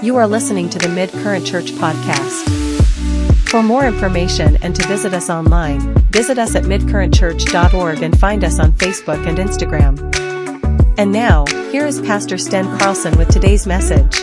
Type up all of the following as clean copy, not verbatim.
You are listening to the Mid-Current Church podcast. For more information and to visit us online, visit us at midcurrentchurch.org and find us on Facebook and Instagram. And now, here is Pastor Sten Carlson with today's message.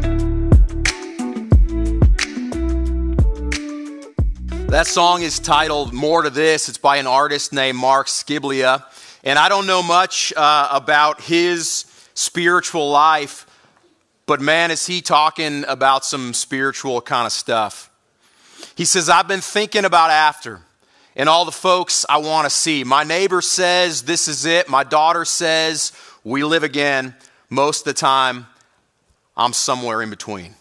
That song is titled More to This. It's by an artist named Mark Skiblia. And I don't know much about his spiritual life, but man, is he talking about some spiritual kind of stuff. He says, I've been thinking about after and all the folks I want to see. My neighbor says this is it. My daughter says we live again. Most of the time, I'm somewhere in between.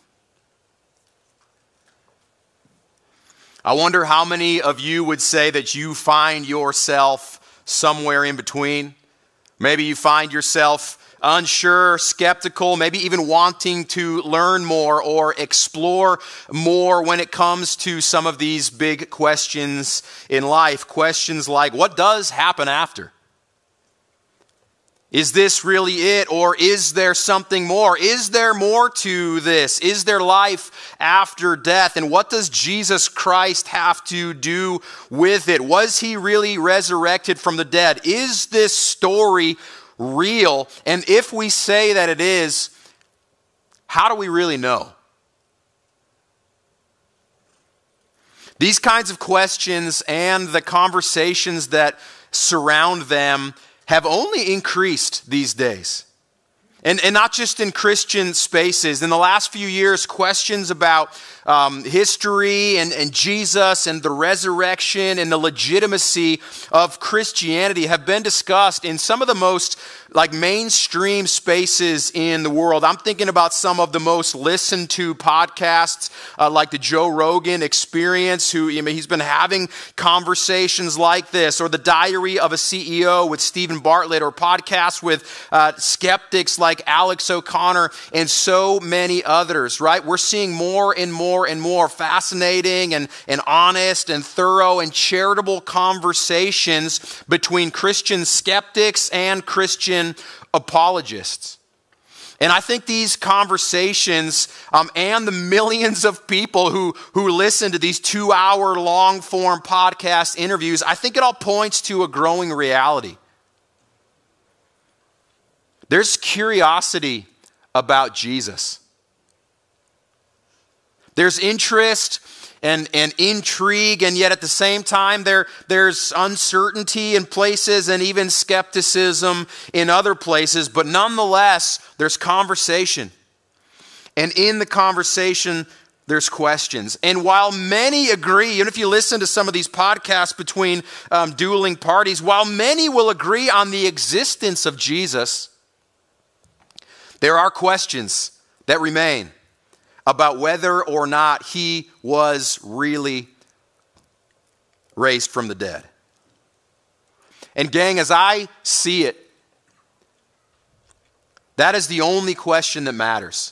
I wonder how many of you would say that you find yourself somewhere in between. Maybe you find yourself unsure, skeptical, maybe even wanting to learn more or explore more when it comes to some of these big questions in life. Questions like, what does happen after? Is this really it, or is there something more? Is there more to this? Is there life after death? And what does Jesus Christ have to do with it? Was he really resurrected from the dead? Is this story real? And if we say that it is, how do we really know? These kinds of questions and the conversations that surround them have only increased these days. And not just in Christian spaces. In the last few years, questions about history and Jesus and the resurrection and the legitimacy of Christianity have been discussed in some of the most mainstream spaces in the world. I'm thinking about some of the most listened to podcasts like the Joe Rogan Experience, he's been having conversations like this, or the Diary of a CEO with Stephen Bartlett, or podcasts with skeptics like Alex O'Connor and so many others, right? We're seeing more and more and more fascinating and honest and thorough and charitable conversations between Christian skeptics and Christian apologists. And I think these conversations and the millions of people who listen to these 2-hour long form podcast interviews, I think it all points to a growing reality. There's curiosity about Jesus. There's interest and intrigue, and yet at the same time there's uncertainty in places and even skepticism in other places, but nonetheless there's conversation. And in the conversation there's questions. And while many agree, and if you listen to some of these podcasts between dueling parties, while many will agree on the existence of Jesus, there are questions that remain about whether or not he was really raised from the dead. And gang, as I see it, that is the only question that matters.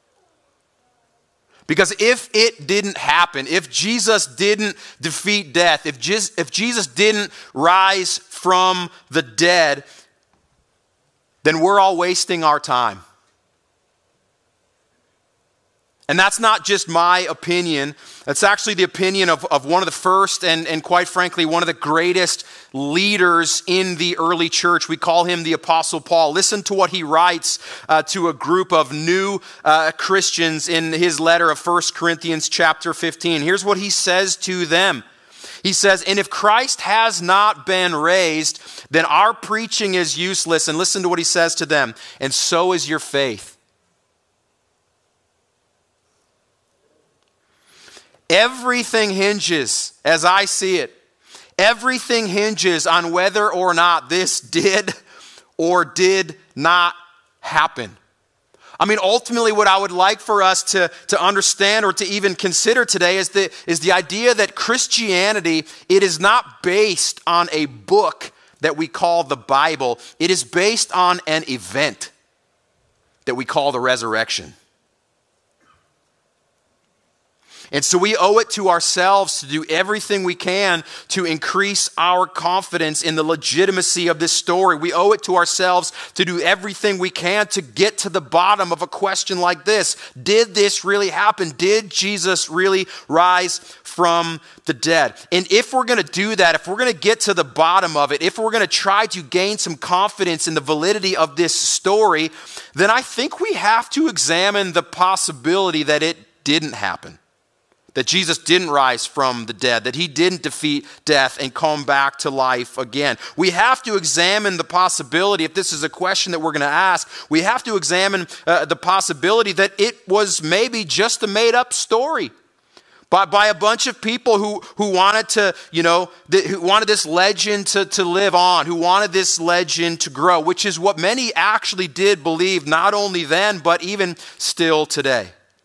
Because if it didn't happen, if Jesus didn't defeat death, if Jesus didn't rise from the dead, then we're all wasting our time. And that's not just my opinion. That's actually the opinion of one of the first and quite frankly, one of the greatest leaders in the early church. We call him the Apostle Paul. Listen to what he writes to a group of new Christians in his letter of 1 Corinthians chapter 15. Here's what he says to them. He says, and if Christ has not been raised, then our preaching is useless. And listen to what he says to them. And so is your faith. Everything hinges, as I see it, everything hinges on whether or not this did or did not happen. I mean, ultimately what I would like for us to understand or to even consider today is the idea that Christianity, it is not based on a book that we call the Bible. It is based on an event that we call the resurrection. And so we owe it to ourselves to do everything we can to increase our confidence in the legitimacy of this story. We owe it to ourselves to do everything we can to get to the bottom of a question like this. Did this really happen? Did Jesus really rise from the dead? And if we're going to do that, if we're going to get to the bottom of it, if we're going to try to gain some confidence in the validity of this story, then I think we have to examine the possibility that it didn't happen. That Jesus didn't rise from the dead, that he didn't defeat death and come back to life again. We have to examine the possibility, if this is a question that we're going to ask, we have to examine the possibility that it was maybe just a made-up story by a bunch of people who wanted to, who wanted this legend to live on, who wanted this legend to grow, which is what many actually did believe, not only then, but even still today.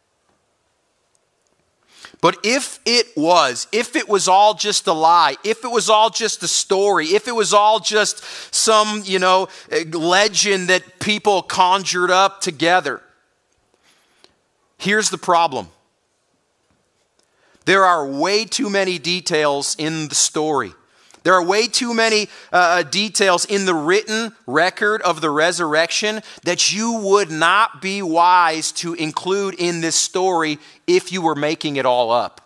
But if it was all just a lie, if it was all just a story, if it was all just some, legend that people conjured up together, here's the problem. There are way too many details in the story. There are way too many details in the written record of the resurrection that you would not be wise to include in this story if you were making it all up.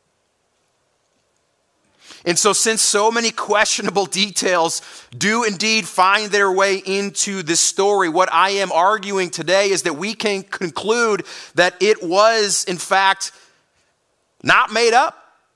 And so since so many questionable details do indeed find their way into this story, what I am arguing today is that we can conclude that it was, in fact, not made up.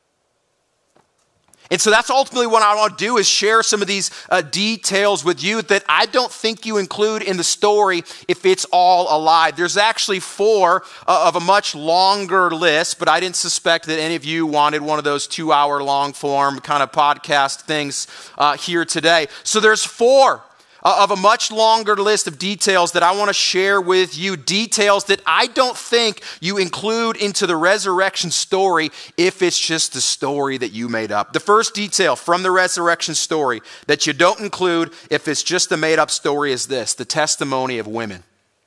And so that's ultimately what I want to do, is share some of these details with you that I don't think you include in the story if it's all a lie. There's actually 4 of a much longer list, but I didn't suspect that any of you wanted one of those 2-hour long form kind of podcast things here today. So there's 4 of a much longer list of details that I want to share with you, details that I don't think you include into the resurrection story if it's just a story that you made up. The first detail from the resurrection story that you don't include if it's just a made-up story is this: the testimony of women.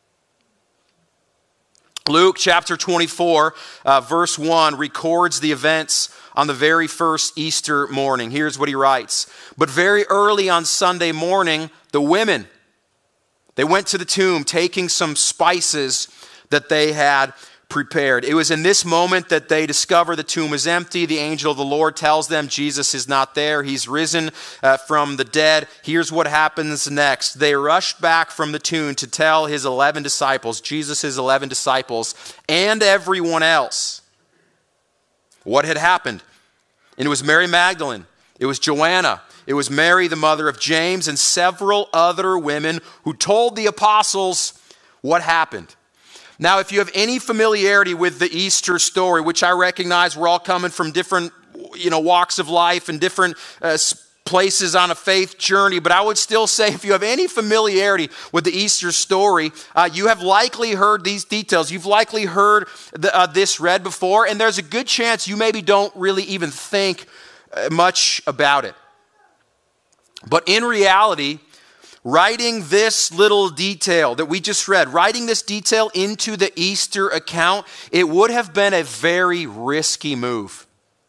Luke chapter 24, verse 1 records the events on the very first Easter morning. Here's what he writes. But very early on Sunday morning, the women, they went to the tomb taking some spices that they had prepared. It was in this moment that they discover the tomb is empty. The angel of the Lord tells them Jesus is not there. He's risen from the dead. Here's what happens next. They rushed back from the tomb to tell his 11 disciples, Jesus' 11 disciples, and everyone else what had happened. And it was Mary Magdalene. It was Joanna. It was Mary, the mother of James, and several other women who told the apostles what happened. Now, if you have any familiarity with the Easter story, which I recognize we're all coming from different, walks of life and different places on a faith journey, but I would still say if you have any familiarity with the Easter story, you have likely heard these details. You've likely heard this read before, and there's a good chance you maybe don't really even think much about it. But in reality, writing this little detail that we just read, writing this detail into the Easter account, it would have been a very risky move.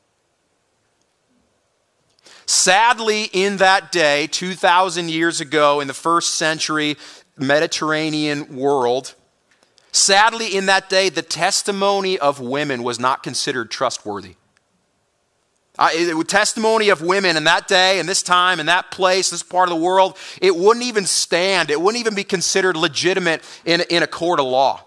Sadly, in that day, 2,000 years ago, in the first century Mediterranean world, sadly in that day, the testimony of women was not considered trustworthy. Testimony of women in that day, in this time, in that place, this part of the world, it wouldn't even stand. It wouldn't even be considered legitimate in a court of law.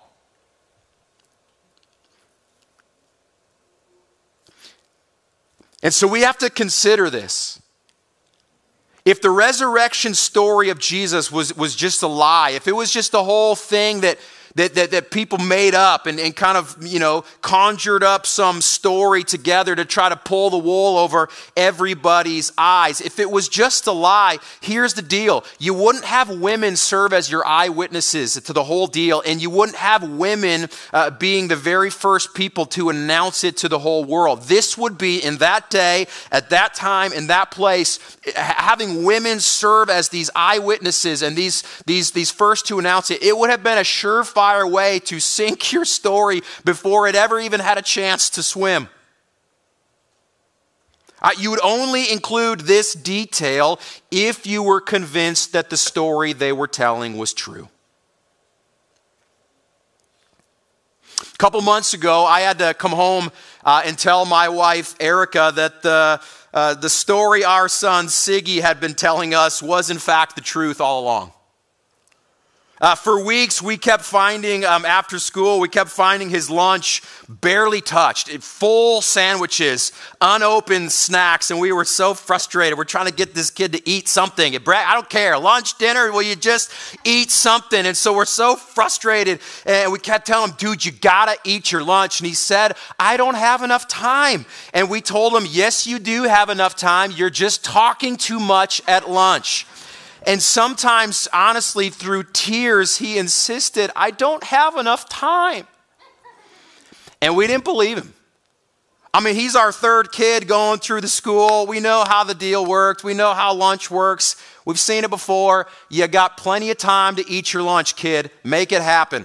And so we have to consider this. If the resurrection story of Jesus was just a lie, if it was just a whole thing that people made up and kind of, conjured up some story together to try to pull the wool over everybody's eyes. If it was just a lie, here's the deal. You wouldn't have women serve as your eyewitnesses to the whole deal, and you wouldn't have women being the very first people to announce it to the whole world. This would be, in that day, at that time, in that place, having women serve as these eyewitnesses and these first to announce it, it would have been a surefire surefire way to sink your story before it ever even had a chance to swim. You would only include this detail if you were convinced that the story they were telling was true. A couple months ago, I had to come home and tell my wife, Erica, that the story our son, Siggy, had been telling us was in fact the truth all along. For weeks, we kept finding, after school, we kept finding his lunch barely touched, full sandwiches, unopened snacks, and we were so frustrated. We're trying to get this kid to eat something. I don't care, lunch, dinner, will you just eat something? And so we're so frustrated, and we kept telling him, dude, you gotta eat your lunch. And he said, I don't have enough time. And we told him, yes, you do have enough time. You're just talking too much at lunch. And sometimes, honestly, through tears, he insisted, I don't have enough time. And we didn't believe him. I mean, he's our third kid going through the school. We know how the deal worked. We know how lunch works. We've seen it before. You got plenty of time to eat your lunch, kid. Make it happen.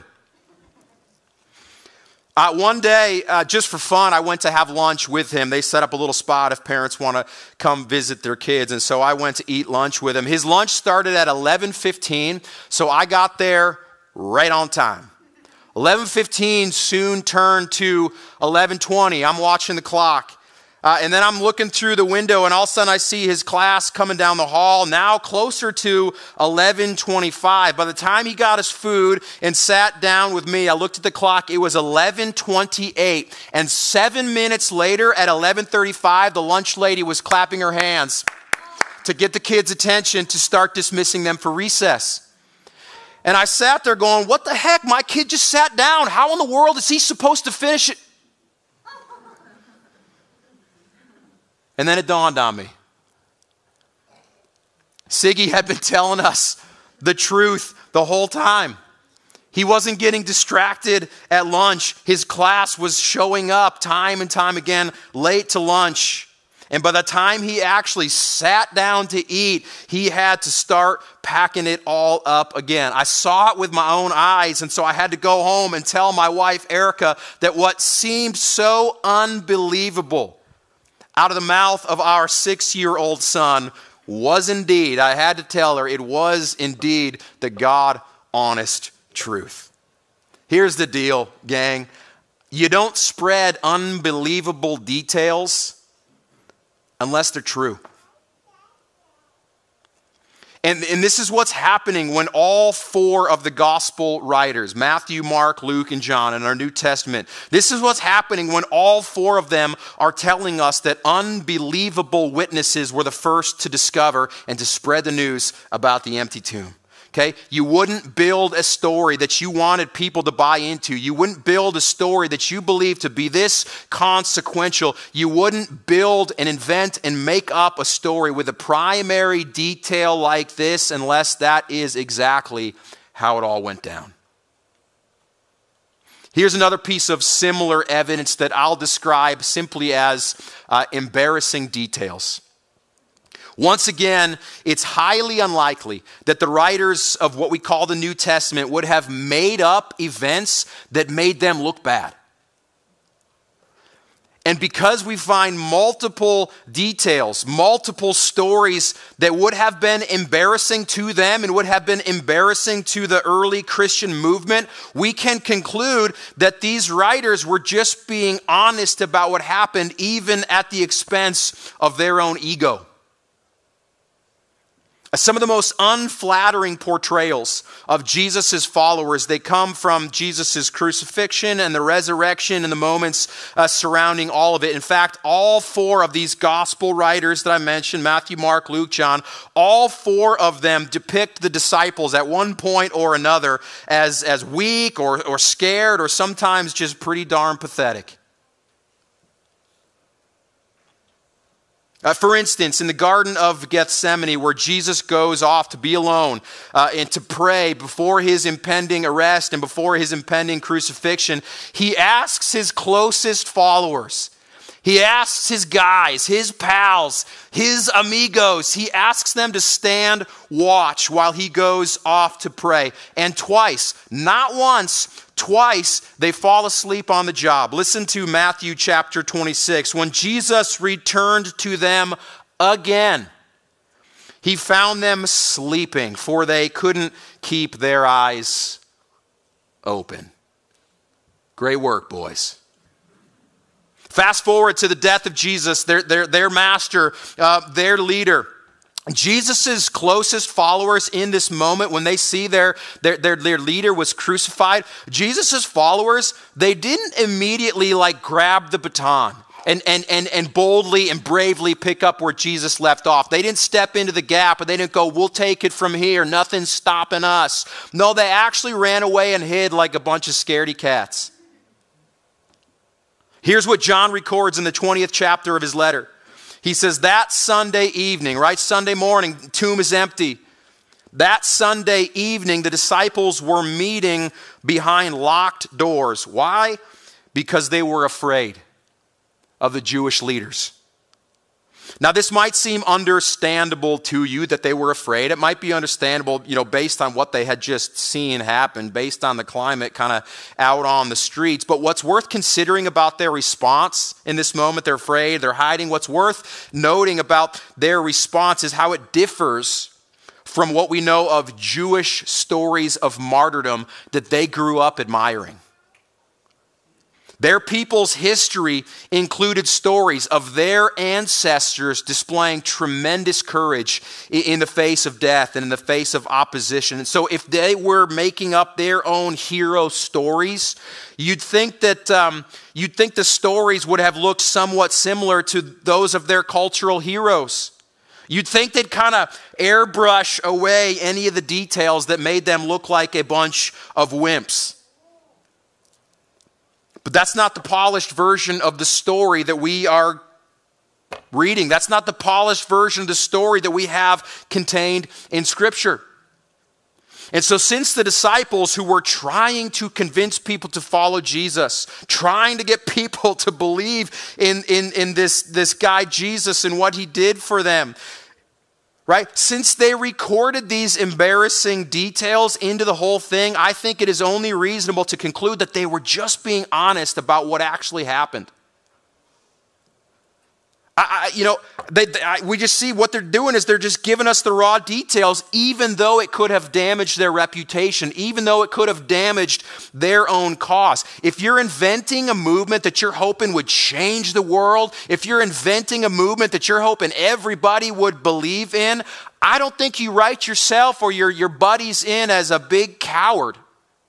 One day, just for fun, I went to have lunch with him. They set up a little spot if parents want to come visit their kids. And so I went to eat lunch with him. His lunch started at 11:15, so I got there right on time. 11:15 soon turned to 11:20. I'm watching the clock. And then I'm looking through the window, and all of a sudden I see his class coming down the hall, now closer to 11:25. By the time he got his food and sat down with me, I looked at the clock, it was 11:28. And 7 minutes later, at 11:35, the lunch lady was clapping her hands to get the kids' attention to start dismissing them for recess. And I sat there going, what the heck? My kid just sat down. How in the world is he supposed to finish it? And then it dawned on me. Siggy had been telling us the truth the whole time. He wasn't getting distracted at lunch. His class was showing up time and time again late to lunch. And by the time he actually sat down to eat, he had to start packing it all up again. I saw it with my own eyes, and so I had to go home and tell my wife, Erica, that what seemed so unbelievable out of the mouth of our 6-year-old son was indeed, I had to tell her, it was indeed the God-honest truth. Here's the deal, gang. You don't spread unbelievable details unless they're true. And this is what's happening when all 4 of the gospel writers, Matthew, Mark, Luke, and John in our New Testament, this is what's happening when all 4 of them are telling us that unbelievable witnesses were the first to discover and to spread the news about the empty tomb. Okay? You wouldn't build a story that you wanted people to buy into. You wouldn't build a story that you believed to be this consequential. You wouldn't build and invent and make up a story with a primary detail like this unless that is exactly how it all went down. Here's another piece of similar evidence that I'll describe simply as embarrassing details. Once again, it's highly unlikely that the writers of what we call the New Testament would have made up events that made them look bad. And because we find multiple details, multiple stories that would have been embarrassing to them and would have been embarrassing to the early Christian movement, we can conclude that these writers were just being honest about what happened, even at the expense of their own ego. Some of the most unflattering portrayals of Jesus' followers, they come from Jesus' crucifixion and the resurrection and the moments surrounding all of it. In fact, all 4 of these gospel writers that I mentioned, Matthew, Mark, Luke, John, all 4 of them depict the disciples at one point or another as weak or scared or sometimes just pretty darn pathetic. For instance, in the Garden of Gethsemane, where Jesus goes off to be alone and to pray before his impending arrest and before his impending crucifixion, he asks his closest followers, He asks his guys, his pals, his amigos, he asks them to stand watch while he goes off to pray. And twice, not once, twice, they fall asleep on the job. Listen to Matthew chapter 26. When Jesus returned to them again, he found them sleeping, for they couldn't keep their eyes open. Great work, boys. Fast forward to the death of Jesus, their master, their leader. Jesus' closest followers in this moment, when they see their leader was crucified, Jesus' followers, they didn't immediately grab the baton and boldly and bravely pick up where Jesus left off. They didn't step into the gap and they didn't go, we'll take it from here, nothing's stopping us. No, they actually ran away and hid like a bunch of scaredy cats. Here's what John records in the 20th chapter of his letter. He says, that Sunday evening, right? Sunday morning, tomb is empty. That Sunday evening, the disciples were meeting behind locked doors. Why? Because they were afraid of the Jewish leaders. Now, this might seem understandable to you that they were afraid. It might be understandable, based on what they had just seen happen, based on the climate kind of out on the streets. But what's worth considering about their response in this moment, they're afraid, they're hiding. What's worth noting about their response is how it differs from what we know of Jewish stories of martyrdom that they grew up admiring. Their people's history included stories of their ancestors displaying tremendous courage in the face of death and in the face of opposition. And so if they were making up their own hero stories, you'd think that the stories would have looked somewhat similar to those of their cultural heroes. You'd think they'd kind of airbrush away any of the details that made them look like a bunch of wimps. But that's not the polished version of the story that we are reading. That's not the polished version of the story that we have contained in Scripture. And so since the disciples who were trying to convince people to follow Jesus, trying to get people to believe in this guy Jesus and what he did for them, right? Since they recorded these embarrassing details into the whole thing, I think it is only reasonable to conclude that they were just being honest about what actually happened. We just see what they're doing is they're just giving us the raw details, even though it could have damaged their reputation, even though it could have damaged their own cause. If you're inventing a movement that you're hoping would change the world, if you're inventing a movement that you're hoping everybody would believe in, I don't think you write yourself or your buddies in as a big coward.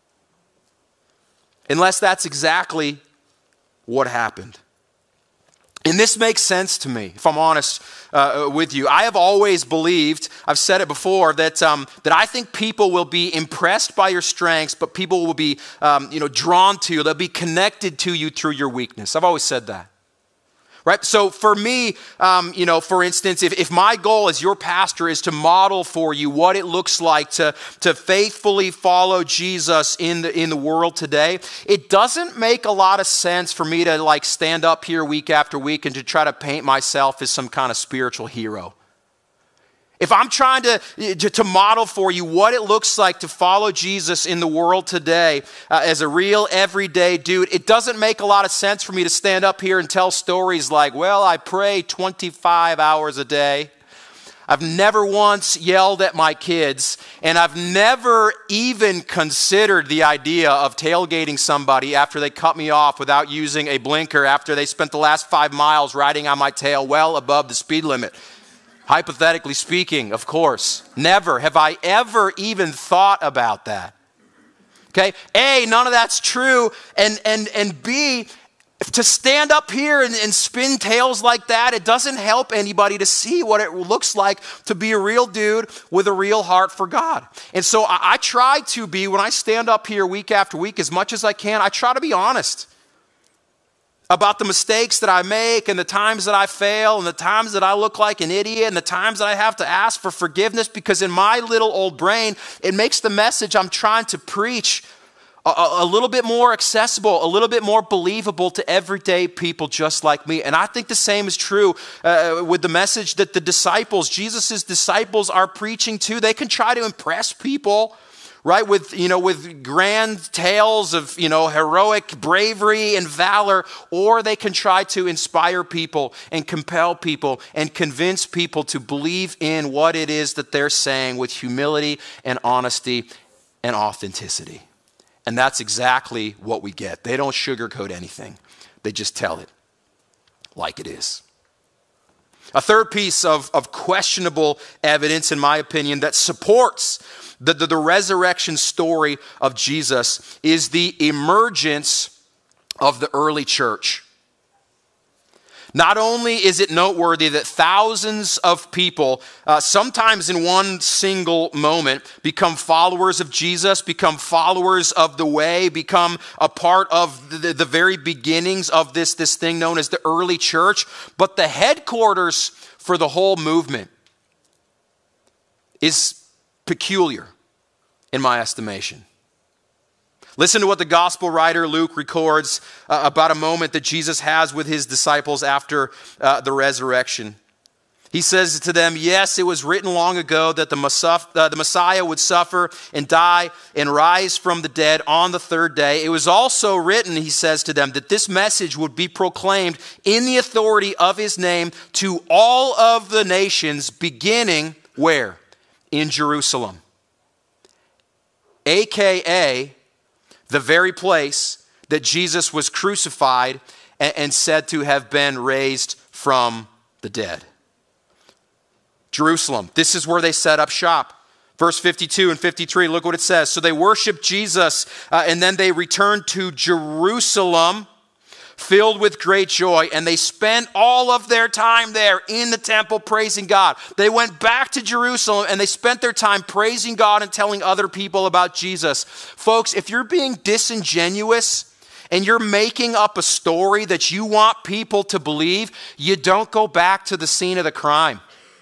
Unless that's exactly what happened. And this makes sense to me, if I'm honest with you. I have always believed, I've said it before, that I think people will be impressed by your strengths, but people will be drawn to you. They'll be connected to you through your weakness. I've always said that. Right? So for me, for instance, if my goal as your pastor is to model for you what it looks like to faithfully follow Jesus in the world today, it doesn't make a lot of sense for me to stand up here week after week and to try to paint myself as some kind of spiritual hero. If I'm trying to model for you what it looks like to follow Jesus in the world today as a real everyday dude, it doesn't make a lot of sense for me to stand up here and tell stories like, well, I pray 25 hours a day. I've never once yelled at my kids, and I've never even considered the idea of tailgating somebody after they cut me off without using a blinker after they spent the last 5 miles riding on my tail well above the speed limit. Hypothetically speaking, of course. Never have I ever even thought about that. Okay? A, none of that's true. And B, to stand up here and spin tales like that, it doesn't help anybody to see what it looks like to be a real dude with a real heart for God. And so I try to be, when I stand up here week after week, as much as I can, I try to be honest about the mistakes that I make and the times that I fail and the times that I look like an idiot and the times that I have to ask for forgiveness, because in my little old brain, it makes the message I'm trying to preach a little bit more accessible, a little bit more believable to everyday people just like me. And I think the same is true with the message that the disciples, Jesus' disciples, are preaching to. They can try to impress people, right, with grand tales of, heroic bravery and valor, or they can try to inspire people and compel people and convince people to believe in what it is that they're saying with humility and honesty and authenticity. And that's exactly what we get. They don't sugarcoat anything. They just tell it like it is. A third piece of questionable evidence, in my opinion, that supports the resurrection story of Jesus is the emergence of the early church. Not only is it noteworthy that thousands of people, sometimes in one single moment, become followers of Jesus, become followers of the way, become a part of the very beginnings of this thing known as the early church, but the headquarters for the whole movement is peculiar in my estimation. Listen to what the gospel writer Luke records about a moment that Jesus has with his disciples after the resurrection. He says to them, "Yes, it was written long ago that the Messiah would suffer and die and rise from the dead on the third day. It was also written," he says to them, "that this message would be proclaimed in the authority of his name to all of the nations, beginning where? In Jerusalem." AKA the very place that Jesus was crucified and said to have been raised from the dead. Jerusalem. This is where they set up shop. Verse 52 and 53, look what it says. So they worshiped Jesus and then they returned to Jerusalem filled with great joy, and they spent all of their time there in the temple praising God. They went back to Jerusalem and they spent their time praising God and telling other people about Jesus. Folks, if you're being disingenuous and you're making up a story that you want people to believe, you don't go back to the scene of the crime.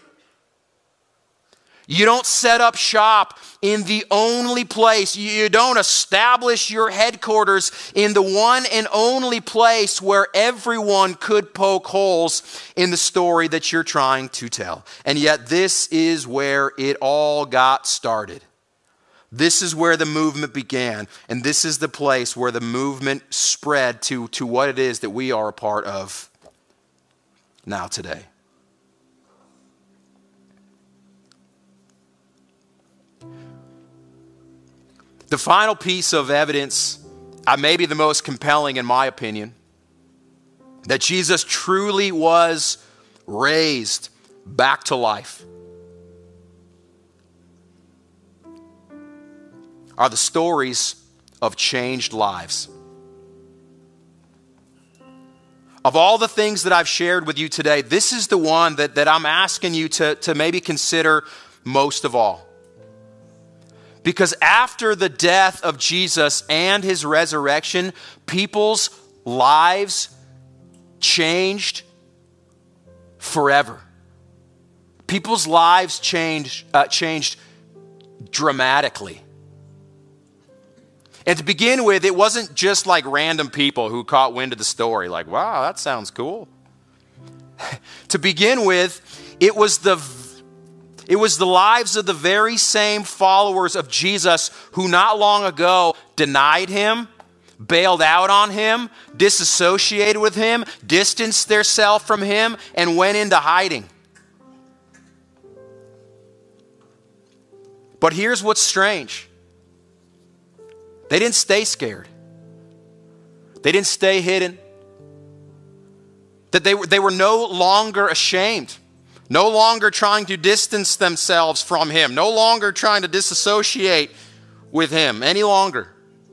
You don't set up shop in the only place. You don't establish your headquarters in the one and only place where everyone could poke holes in the story that you're trying to tell. And yet this is where it all got started. This is where the movement began. And this is the place where the movement spread to what it is that we are a part of now today. The final piece of evidence, maybe the most compelling in my opinion, that Jesus truly was raised back to life, are the stories of changed lives. Of all the things that I've shared with you today, this is the one that I'm asking you to maybe consider most of all. Because after the death of Jesus and his resurrection, people's lives changed forever. People's lives changed dramatically. And to begin with, it wasn't just like random people who caught wind of the story, like, wow, that sounds cool. To begin with, it was the lives of the very same followers of Jesus who not long ago denied him, bailed out on him, disassociated with him, distanced themselves from him, and went into hiding. But here's what's strange. They didn't stay scared. They didn't stay hidden. That they were no longer ashamed. No longer trying to distance themselves from him. No longer trying to disassociate with him any longer.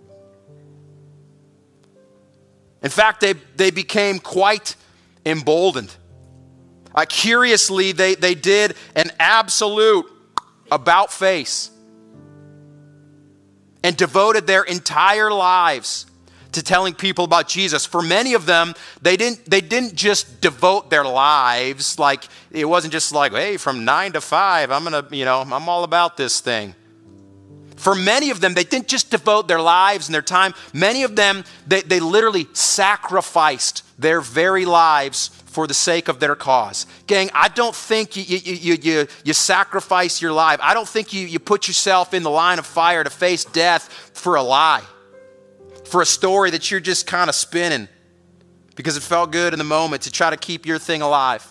In fact, they became quite emboldened. Curiously, they did an absolute about-face and devoted their entire lives to telling people about Jesus. For many of them, they didn't just devote their lives, like it wasn't just like, hey, from 9 to 5, I'm all about this thing. For many of them, they didn't just devote their lives and their time. Many of them, they literally sacrificed their very lives for the sake of their cause. Gang, I don't think you sacrifice your life. I don't think you put yourself in the line of fire to face death for a lie, for a story that you're just kind of spinning because it felt good in the moment to try to keep your thing alive.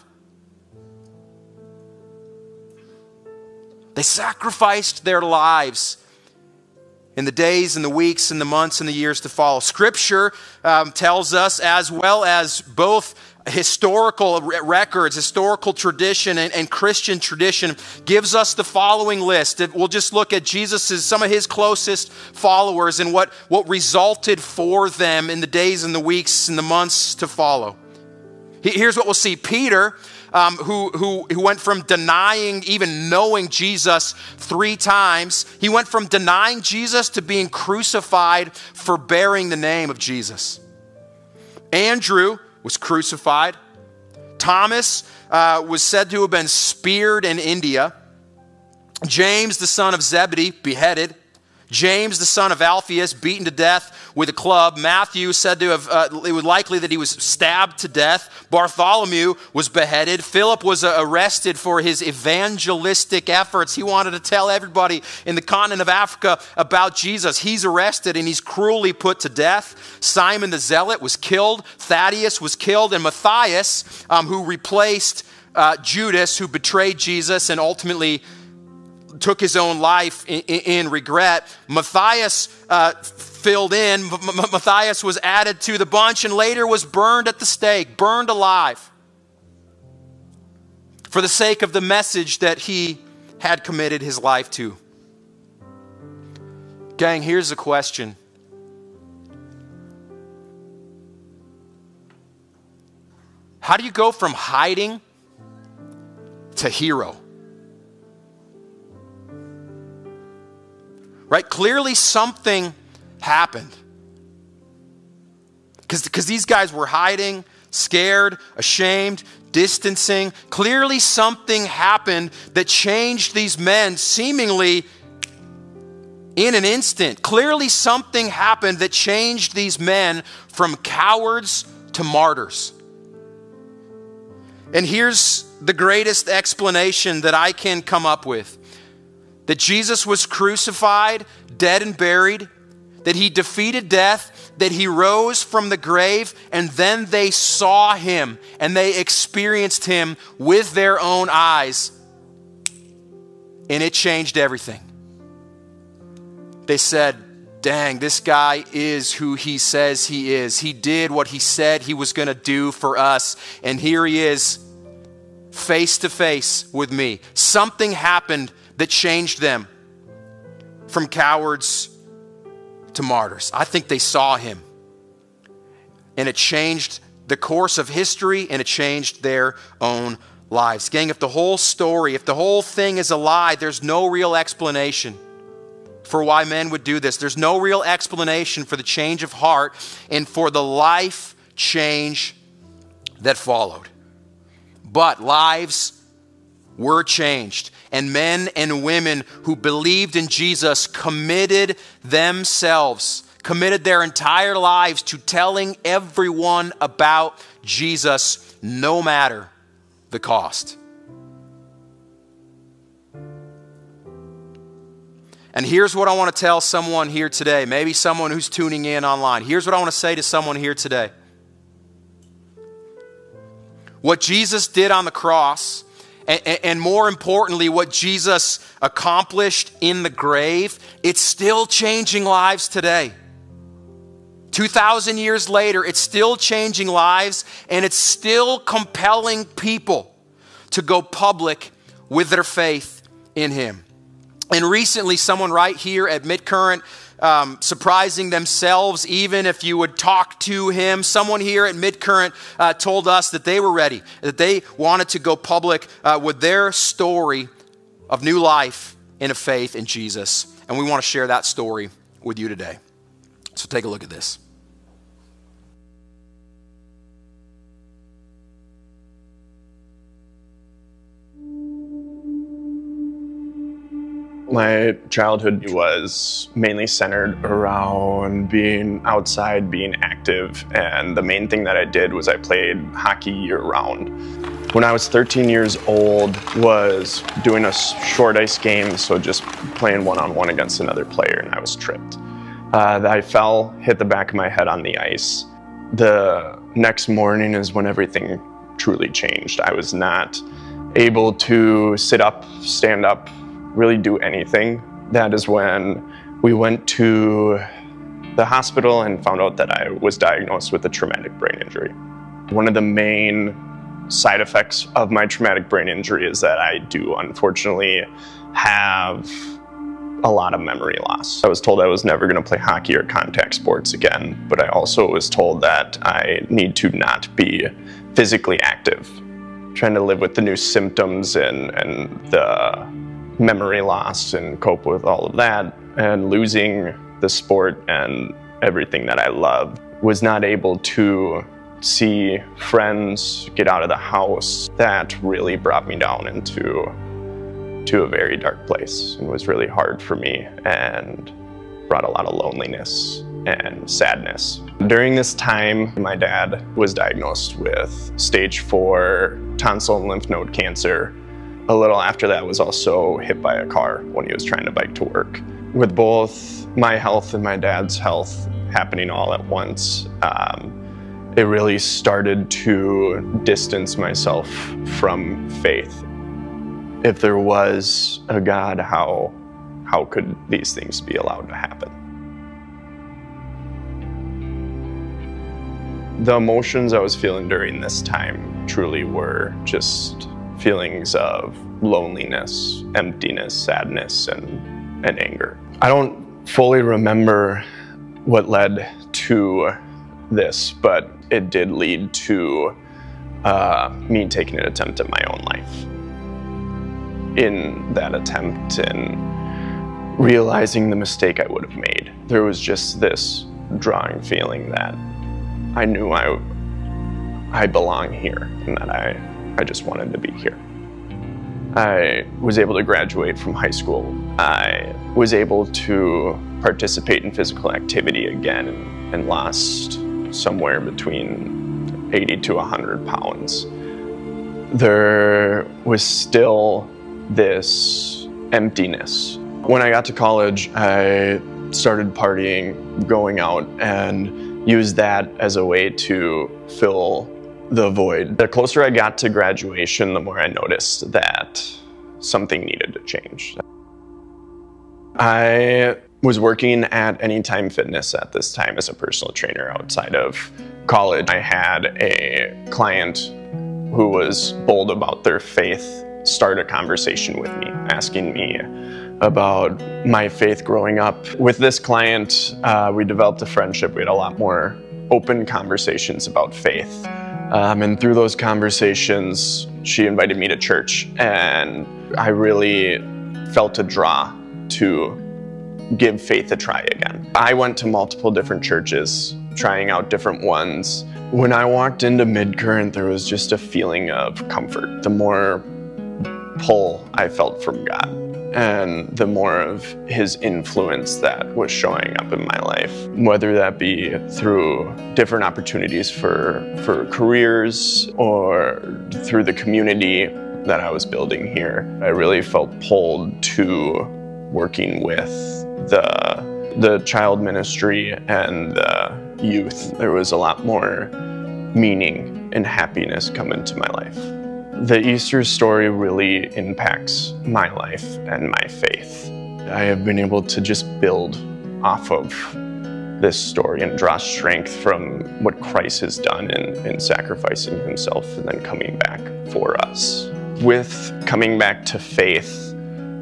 They sacrificed their lives in the days and the weeks and the months and the years to follow. Scripture tells us, as well as both historical records, historical tradition, and Christian tradition, gives us the following list. We'll just look at some of his closest followers and what resulted for them in the days and the weeks and the months to follow. Here's what we'll see. Peter, who went from denying even knowing Jesus 3 times. He went from denying Jesus to being crucified for bearing the name of Jesus. Andrew was crucified. Thomas was said to have been speared in India. James, the son of Zebedee, beheaded. James, the son of Alphaeus, beaten to death with a club. Matthew said to have, it was likely that he was stabbed to death. Bartholomew was beheaded. Philip was arrested for his evangelistic efforts. He wanted to tell everybody in the continent of Africa about Jesus. He's arrested and he's cruelly put to death. Simon the Zealot was killed. Thaddeus was killed. And Matthias, who replaced Judas, who betrayed Jesus and ultimately took his own life in regret. Matthias filled in. Matthias was added to the bunch and later was burned at the stake, burned alive for the sake of the message that he had committed his life to. Gang, here's the question. How do you go from hiding to hero? Right? Clearly something happened. Because these guys were hiding, scared, ashamed, distancing. Clearly something happened that changed these men seemingly in an instant. Clearly something happened that changed these men from cowards to martyrs. And here's the greatest explanation that I can come up with. That Jesus was crucified, dead and buried, that he defeated death, that he rose from the grave, and then they saw him and they experienced him with their own eyes. And it changed everything. They said, dang, this guy is who he says he is. He did what he said he was going to do for us. And here he is, face to face with me. Something happened that changed them from cowards to martyrs. I think they saw him. And it changed the course of history and it changed their own lives. Gang, if the whole story, if the whole thing is a lie, there's no real explanation for why men would do this. There's no real explanation for the change of heart and for the life change that followed. But lives were changed. And men and women who believed in Jesus committed themselves, committed their entire lives to telling everyone about Jesus, no matter the cost. And here's what I want to tell someone here today, maybe someone who's tuning in online. Here's what I want to say to someone here today. What Jesus did on the cross, and more importantly, what Jesus accomplished in the grave, it's still changing lives today. 2,000 years later, it's still changing lives, and it's still compelling people to go public with their faith in him. And recently, someone right here at Midcurrent, surprising themselves, even if you would talk to him. Someone here at Midcurrent told us that they were ready, that they wanted to go public with their story of new life in a faith in Jesus. And we want to share that story with you today. So take a look at this. My childhood was mainly centered around being outside, being active, and the main thing that I did was I played hockey year-round. When I was 13 years old, was doing a short ice game, so just playing one-on-one against another player, and I was tripped. I fell, hit the back of my head on the ice. The next morning is when everything truly changed. I was not able to sit up, stand up, really do anything. That is when we went to the hospital and found out that I was diagnosed with a traumatic brain injury. One of the main side effects of my traumatic brain injury is that I do unfortunately have a lot of memory loss. I was told I was never going to play hockey or contact sports again, but I also was told that I need to not be physically active. Trying to live with the new symptoms and the memory loss and cope with all of that, and losing the sport and everything that I love. Was not able to see friends, get out of the house. That really brought me down into a very dark place, and was really hard for me and brought a lot of loneliness and sadness. During this time, my dad was diagnosed with stage 4 tonsil and lymph node cancer. A little after that, was also hit by a car when he was trying to bike to work. With both my health and my dad's health happening all at once, it really started to distance myself from faith. If there was a God, how could these things be allowed to happen? The emotions I was feeling during this time truly were just feelings of loneliness, emptiness, sadness, and anger. I don't fully remember what led to this, but it did lead to me taking an attempt at my own life. In that attempt and realizing the mistake I would have made, there was just this drawing feeling that I knew I belong here, and that I just wanted to be here. I was able to graduate from high school. I was able to participate in physical activity again and lost somewhere between 80 to 100 pounds. There was still this emptiness. When I got to college, I started partying, going out, and used that as a way to fill the void. The closer I got to graduation, the more I noticed that something needed to change. I was working at Anytime Fitness at this time as a personal trainer outside of college. I had a client who was bold about their faith start a conversation with me, asking me about my faith growing up. With this client, we developed a friendship. We had a lot more open conversations about faith. And through those conversations, she invited me to church, and I really felt a draw to give faith a try again. I went to multiple different churches, trying out different ones. When I walked into Midcurrent, there was just a feeling of comfort. The more pull I felt from God, and the more of His influence that was showing up in my life, whether that be through different opportunities for careers or through the community that I was building here. I really felt pulled to working with the child ministry and the youth. There was a lot more meaning and happiness come into my life. The Easter story really impacts my life and my faith. I have been able to just build off of this story and draw strength from what Christ has done in sacrificing Himself and then coming back for us. With coming back to faith,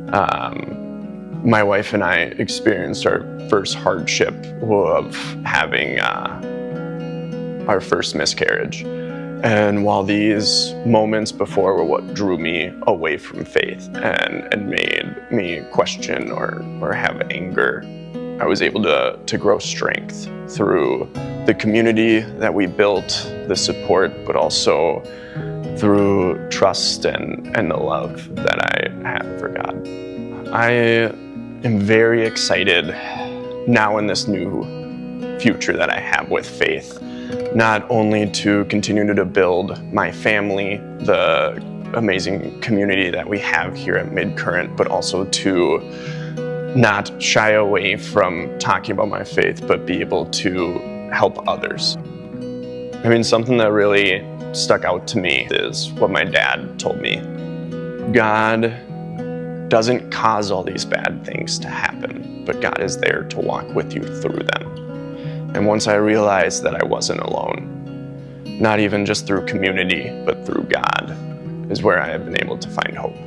my wife and I experienced our first hardship of having our first miscarriage. And while these moments before were what drew me away from faith and made me question or have anger, I was able to grow strength through the community that we built, the support, but also through trust and the love that I had for God. I am very excited now in this new future that I have with faith, not only to continue to build my family, the amazing community that we have here at Midcurrent, but also to not shy away from talking about my faith, but be able to help others. I mean, something that really stuck out to me is what my dad told me. God doesn't cause all these bad things to happen, but God is there to walk with you through them. And once I realized that I wasn't alone, not even just through community, but through God, is where I have been able to find hope.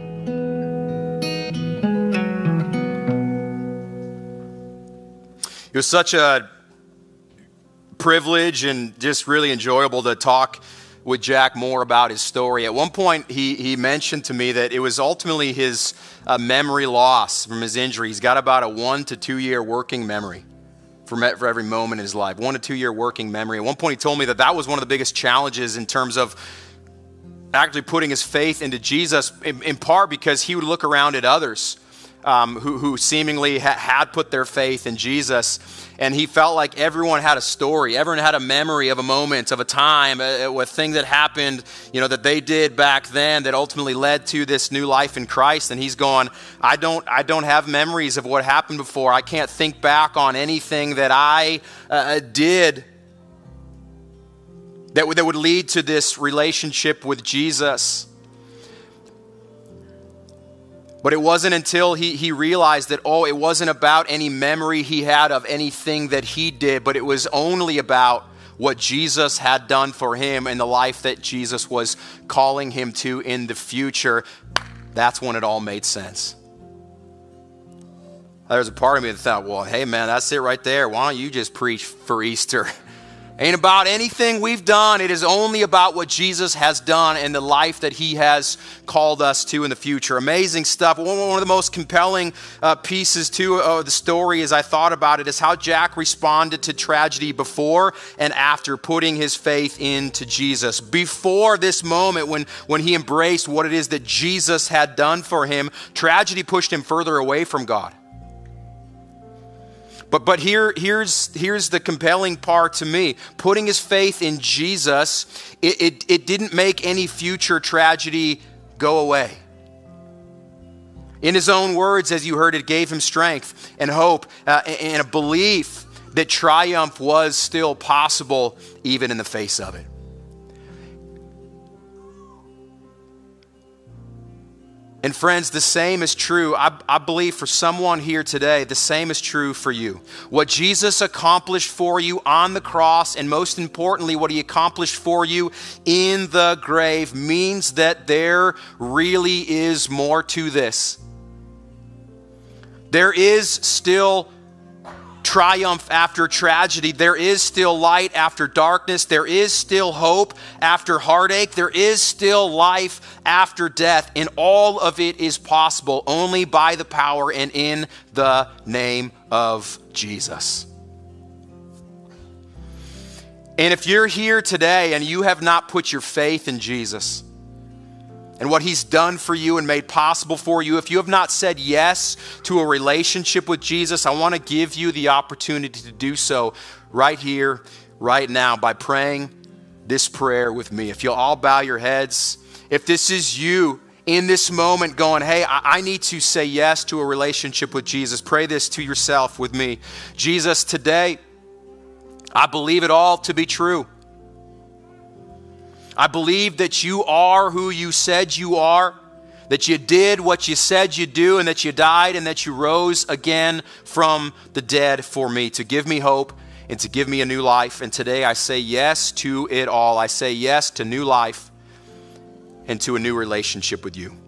It was such a privilege and just really enjoyable to talk with Jack more about his story. At one point, he mentioned to me that it was ultimately his memory loss from his injury. He's got about a 1 to 2 year working memory for every moment in his life. 1 to 2 year working memory. At one point, he told me that that was one of the biggest challenges in terms of actually putting his faith into Jesus, in part because he would look around at others who seemingly had put their faith in Jesus, and he felt like everyone had a story, everyone had a memory of a moment, of a time, a thing that happened, that they did back then that ultimately led to this new life in Christ. And he's going, I don't have memories of what happened before. I can't think back on anything that I did that would lead to this relationship with Jesus. But it wasn't until he realized that, it wasn't about any memory he had of anything that he did, but it was only about what Jesus had done for him and the life that Jesus was calling him to in the future. That's when it all made sense. There's a part of me that thought, well, hey man, that's it right there. Why don't you just preach for Easter? Ain't about anything we've done. It is only about what Jesus has done and the life that he has called us to in the future. Amazing stuff. One of the most compelling pieces too of the story, as I thought about it, is how Jack responded to tragedy before and after putting his faith into Jesus. Before this moment when he embraced what it is that Jesus had done for him, tragedy pushed him further away from God. But here's the compelling part to me. Putting his faith in Jesus, it didn't make any future tragedy go away. In his own words, as you heard, it gave him strength and hope and a belief that triumph was still possible even in the face of it. And friends, the same is true. I believe for someone here today, the same is true for you. What Jesus accomplished for you on the cross, and most importantly, what he accomplished for you in the grave, means that there really is more to this. There is still triumph after tragedy. There is still light after darkness. There is still hope after heartache. There is still life after death. And all of it is possible only by the power and in the name of Jesus. And if you're here today and you have not put your faith in Jesus and what he's done for you and made possible for you, if you have not said yes to a relationship with Jesus, I want to give you the opportunity to do so right here, right now, by praying this prayer with me. If you'll all bow your heads, if this is you in this moment going, hey, I need to say yes to a relationship with Jesus, pray this to yourself with me. Jesus, today, I believe it all to be true. I believe that you are who you said you are, that you did what you said you'd do, and that you died and that you rose again from the dead for me, to give me hope and to give me a new life. And today I say yes to it all. I say yes to new life and to a new relationship with you.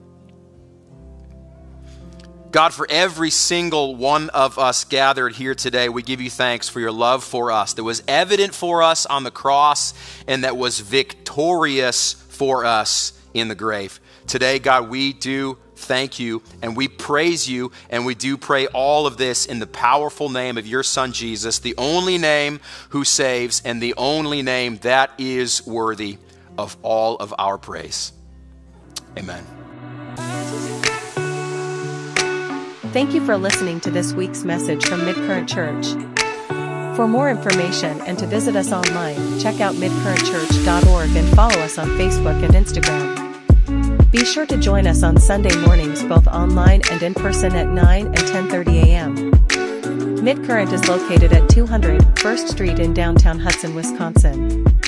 God, for every single one of us gathered here today, we give you thanks for your love for us that was evident for us on the cross and that was victorious for us in the grave. Today, God, we do thank you and we praise you, and we do pray all of this in the powerful name of your Son, Jesus, the only name who saves and the only name that is worthy of all of our praise. Amen. Thank you for listening to this week's message from Midcurrent Church. For more information and to visit us online, check out midcurrentchurch.org and follow us on Facebook and Instagram. Be sure to join us on Sunday mornings both online and in person at 9 and 10:30 a.m. Midcurrent is located at 200 First Street in downtown Hudson, Wisconsin.